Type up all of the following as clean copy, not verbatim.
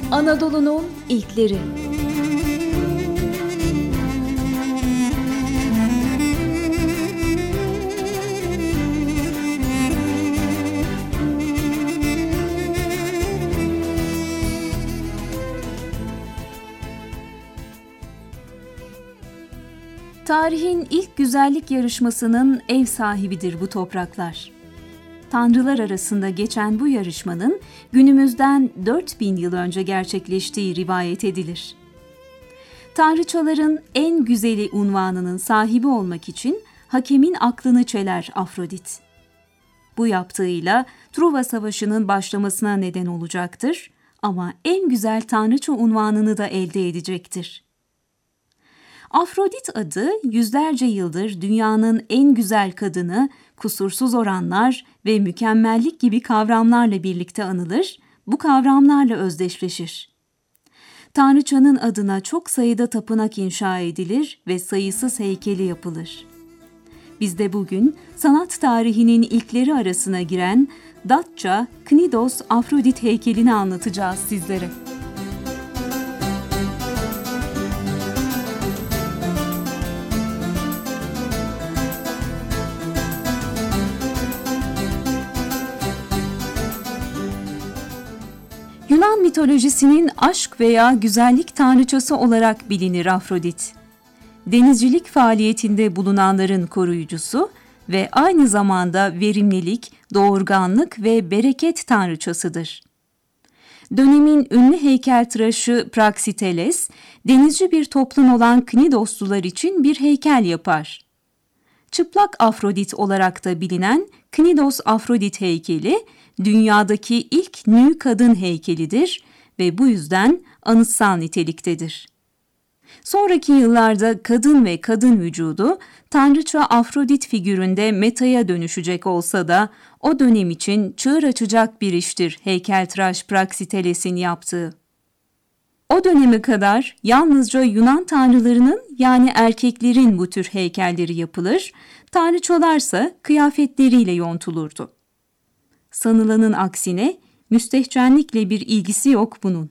Anadolu'nun ilkleri. Tarihin ilk güzellik yarışmasının ev sahibidir bu topraklar. Tanrılar arasında geçen bu yarışmanın günümüzden 4000 yıl önce gerçekleştiği rivayet edilir. Tanrıçaların en güzeli unvanının sahibi olmak için hakemin aklını çeler Afrodit. Bu yaptığıyla Truva Savaşı'nın başlamasına neden olacaktır ama en güzel tanrıça unvanını da elde edecektir. Afrodit adı yüzlerce yıldır dünyanın en güzel kadını, kusursuz oranlar ve mükemmellik gibi kavramlarla birlikte anılır, bu kavramlarla özdeşleşir. Tanrıçanın adına çok sayıda tapınak inşa edilir ve sayısız heykeli yapılır. Biz de bugün sanat tarihinin ilkleri arasına giren Datça Knidos Afrodit heykelini anlatacağız sizlere. Yunan mitolojisinin aşk veya güzellik tanrıçası olarak bilinir Afrodit. Denizcilik faaliyetinde bulunanların koruyucusu ve aynı zamanda verimlilik, doğurganlık ve bereket tanrıçasıdır. Dönemin ünlü heykeltıraşı Praxiteles, denizci bir toplum olan Knidoslular için bir heykel yapar. Çıplak Afrodit olarak da bilinen Knidos Afrodit heykeli, dünyadaki ilk nü kadın heykelidir ve bu yüzden anıtsal niteliktedir. Sonraki yıllarda kadın ve kadın vücudu tanrıça Afrodit figüründe metaya dönüşecek olsa da o dönem için çığır açacak bir iştir heykeltıraş Praxiteles'in yaptığı. O döneme kadar yalnızca Yunan tanrılarının yani erkeklerin bu tür heykelleri yapılır, tanrıçalarsa kıyafetleriyle yontulurdu. Sanılanın aksine müstehcenlikle bir ilgisi yok bunun.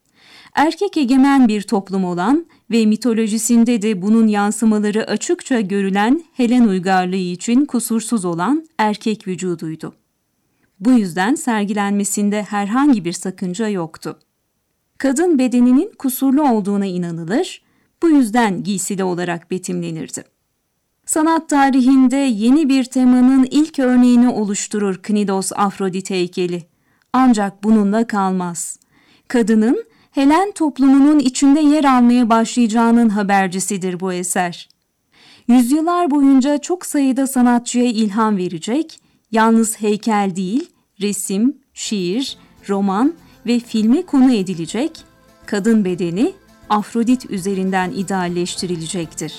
Erkek egemen bir toplum olan ve mitolojisinde de bunun yansımaları açıkça görülen Helen uygarlığı için kusursuz olan erkek vücuduydu. Bu yüzden sergilenmesinde herhangi bir sakınca yoktu. Kadın bedeninin kusurlu olduğuna inanılır, bu yüzden giysili olarak betimlenirdi. Sanat tarihinde yeni bir temanın ilk örneğini oluşturur Knidos Afrodit heykeli. Ancak bununla kalmaz. Kadının Helen toplumunun içinde yer almaya başlayacağının habercisidir bu eser. Yüzyıllar boyunca çok sayıda sanatçıya ilham verecek, yalnız heykel değil, resim, şiir, roman ve filme konu edilecek, kadın bedeni Afrodit üzerinden idealleştirilecektir.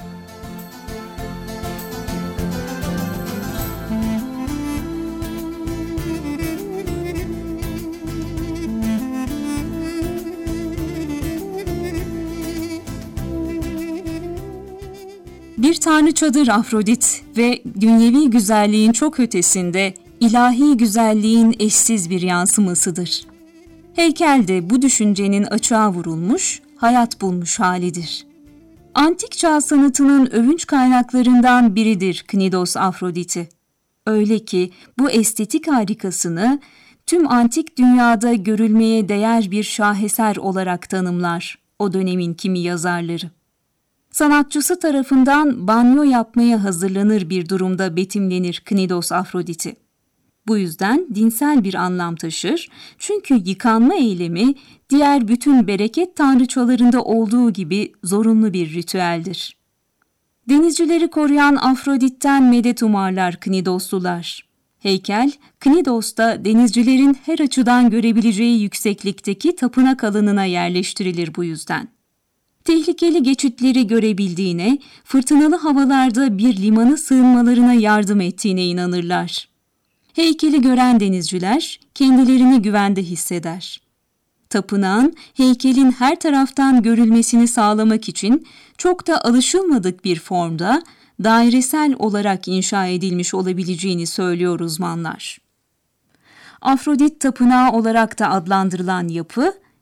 Bir tanrıçadır Afrodit ve dünyevi güzelliğin çok ötesinde ilahi güzelliğin eşsiz bir yansımasıdır. Heykel de bu düşüncenin açığa vurulmuş, hayat bulmuş halidir. Antik çağ sanatının övünç kaynaklarından biridir Knidos Afrodit'i. Öyle ki bu estetik harikasını tüm antik dünyada görülmeye değer bir şaheser olarak tanımlar o dönemin kimi yazarları. Sanatçısı tarafından banyo yapmaya hazırlanır bir durumda betimlenir Knidos Afrodit'i. Bu yüzden dinsel bir anlam taşır çünkü yıkanma eylemi diğer bütün bereket tanrıçalarında olduğu gibi zorunlu bir ritüeldir. Denizcileri koruyan Afrodit'ten medet umarlar Knidoslular. Heykel, Knidos'ta denizcilerin her açıdan görebileceği yükseklikteki tapınak alanına yerleştirilir bu yüzden. Tehlikeli geçitleri görebildiğine, fırtınalı havalarda bir limana sığınmalarına yardım ettiğine inanırlar. Heykeli gören denizciler kendilerini güvende hisseder. Tapınağın heykelin her taraftan görülmesini sağlamak için çok da alışılmadık bir formda dairesel olarak inşa edilmiş olabileceğini söylüyor uzmanlar. Afrodit Tapınağı olarak da adlandırılan yapı,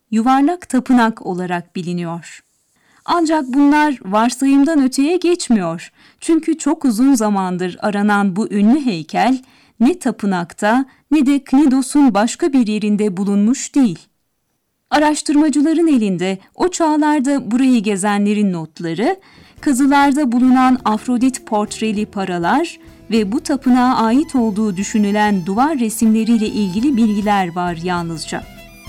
yuvarlak tapınak olarak biliniyor. Ancak bunlar varsayımdan öteye geçmiyor. Çünkü çok uzun zamandır aranan bu ünlü heykel ne tapınakta ne de Knidos'un başka bir yerinde bulunmuş değil. Araştırmacıların elinde o çağlarda burayı gezenlerin notları, kazılarda bulunan Afrodit portreli paralar ve bu tapınağa ait olduğu düşünülen duvar resimleriyle ilgili bilgiler var yalnızca.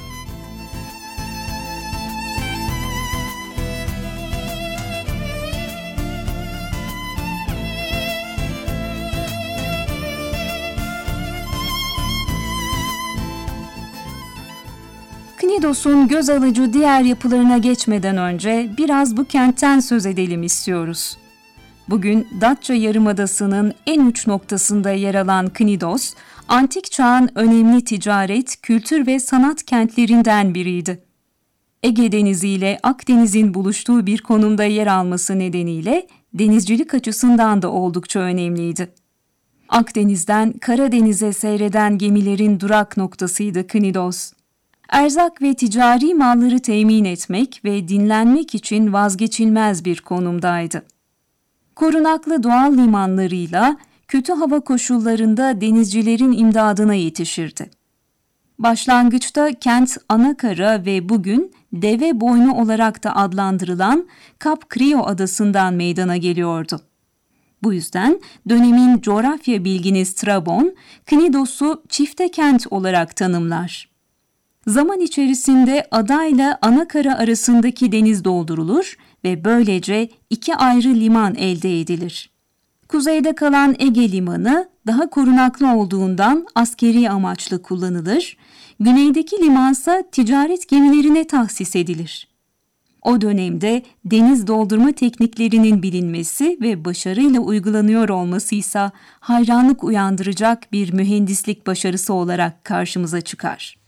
Knidos'un göz alıcı diğer yapılarına geçmeden önce biraz bu kentten söz edelim istiyoruz. Bugün Datça Yarımadası'nın en uç noktasında yer alan Knidos, antik çağın önemli ticaret, kültür ve sanat kentlerinden biriydi. Ege Denizi ile Akdeniz'in buluştuğu bir konumda yer alması nedeniyle denizcilik açısından da oldukça önemliydi. Akdeniz'den Karadeniz'e seyreden gemilerin durak noktasıydı Knidos. Erzak ve ticari malları temin etmek ve dinlenmek için vazgeçilmez bir konumdaydı. Korunaklı doğal limanlarıyla kötü hava koşullarında denizcilerin imdadına yetişirdi. Başlangıçta kent Anakara ve bugün Deve Boynu olarak da adlandırılan Kap Crio adasından meydana geliyordu. Bu yüzden dönemin coğrafya bilgini Strabon, Knidos'u çifte kent olarak tanımlar. Zaman içerisinde adayla Anakara arasındaki deniz doldurulur ve böylece iki ayrı liman elde edilir. Kuzeyde kalan Ege Limanı daha korunaklı olduğundan askeri amaçlı kullanılır, güneydeki limansa ticaret gemilerine tahsis edilir. O dönemde deniz doldurma tekniklerinin bilinmesi ve başarıyla uygulanıyor olması ise hayranlık uyandıracak bir mühendislik başarısı olarak karşımıza çıkar.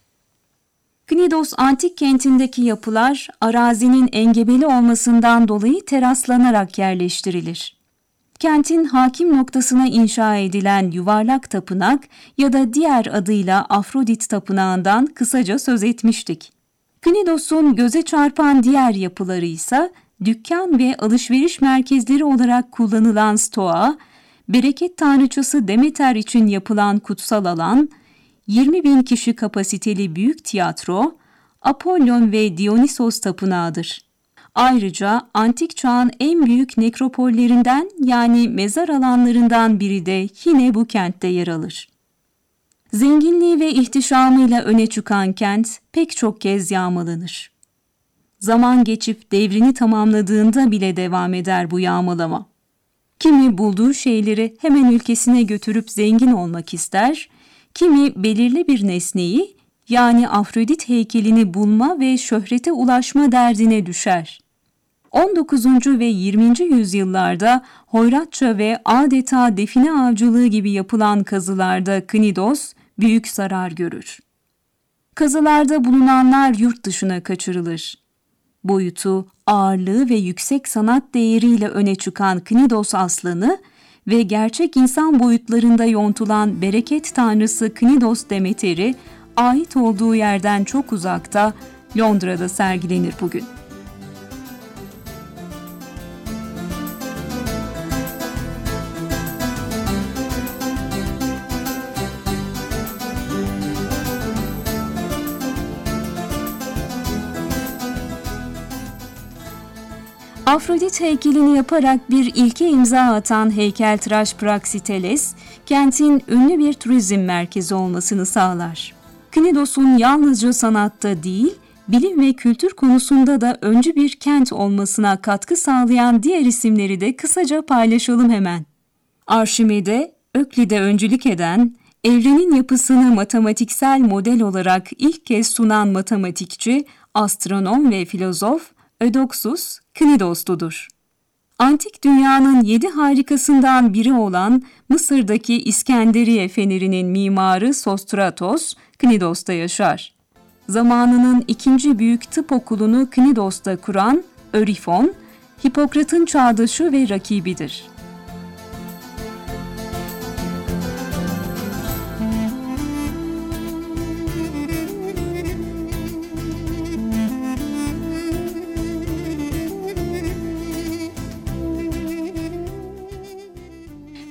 Knidos antik kentindeki yapılar arazinin engebeli olmasından dolayı teraslanarak yerleştirilir. Kentin hakim noktasına inşa edilen yuvarlak tapınak ya da diğer adıyla Afrodit Tapınağı'ndan kısaca söz etmiştik. Knidos'un göze çarpan diğer yapıları ise dükkan ve alışveriş merkezleri olarak kullanılan stoa, bereket tanrıçası Demeter için yapılan kutsal alan, 20.000 kişi kapasiteli büyük tiyatro, Apollon ve Dionysos tapınağıdır. Ayrıca antik çağın en büyük nekropollerinden yani mezar alanlarından biri de yine bu kentte yer alır. Zenginliği ve ihtişamıyla öne çıkan kent pek çok kez yağmalanır. Zaman geçip devrini tamamladığında bile devam eder bu yağmalama. Kimi bulduğu şeyleri hemen ülkesine götürüp zengin olmak ister, kimi belirli bir nesneyi yani Afrodit heykelini bulma ve şöhrete ulaşma derdine düşer. 19. ve 20. yüzyıllarda hoyratça ve adeta define avcılığı gibi yapılan kazılarda Knidos büyük zarar görür. Kazılarda bulunanlar yurt dışına kaçırılır. Boyutu, ağırlığı ve yüksek sanat değeriyle öne çıkan Knidos aslanı ve gerçek insan boyutlarında yontulan bereket tanrısı Knidos Demeter'i ait olduğu yerden çok uzakta Londra'da sergilenir bugün. Afrodit heykelini yaparak bir ilke imza atan heykeltıraş Praxiteles, kentin ünlü bir turizm merkezi olmasını sağlar. Knidos'un yalnızca sanatta değil, bilim ve kültür konusunda da öncü bir kent olmasına katkı sağlayan diğer isimleri de kısaca paylaşalım hemen. Arşimed'e, Öklid'e öncülük eden, evrenin yapısını matematiksel model olarak ilk kez sunan matematikçi, astronom ve filozof Ödoksus Knidos'tudur. Antik dünyanın 7 harikasından biri olan Mısır'daki İskenderiye fenerinin mimarı Sostratos, Knidos'ta yaşar. Zamanının ikinci büyük tıp okulunu Knidos'ta kuran Örifon, Hipokrat'ın çağdaşı ve rakibidir.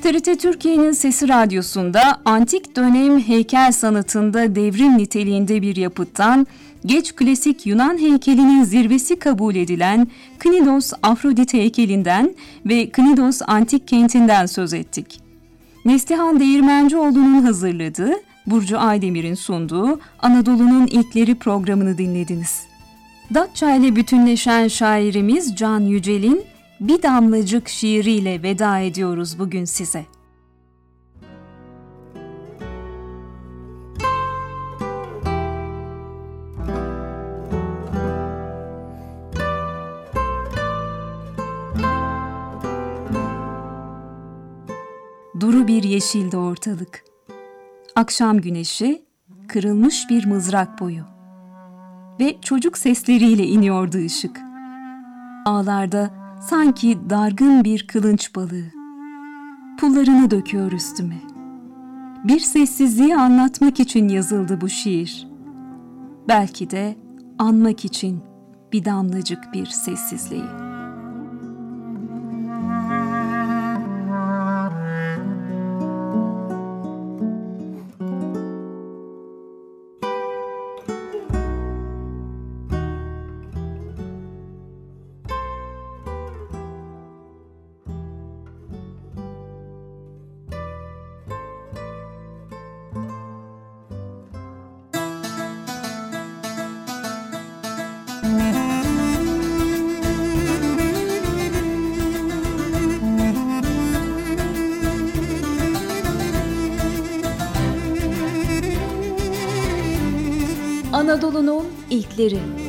TRT Türkiye'nin Sesi Radyosu'nda antik dönem heykel sanatında devrim niteliğinde bir yapıttan, geç klasik Yunan heykelinin zirvesi kabul edilen Knidos Afrodit heykelinden ve Knidos antik kentinden söz ettik. Neslihan Değirmencioğlu'nun hazırladığı, Burcu Aydemir'in sunduğu Anadolu'nun İlkleri programını dinlediniz. Datça ile bütünleşen şairimiz Can Yücel'in Bir Damlacık şiiriyle veda ediyoruz bugün size. Duru bir yeşildi ortalık. Akşam güneşi, kırılmış bir mızrak boyu. Ve çocuk sesleriyle iniyordu ışık. Ağlarda sanki dargın bir kılınç balığı. Pullarını döküyor üstüme. Bir sessizliği anlatmak için yazıldı bu şiir. Belki de anmak için bir damlacık bir sessizliği. Anadolu'nun ilkleri.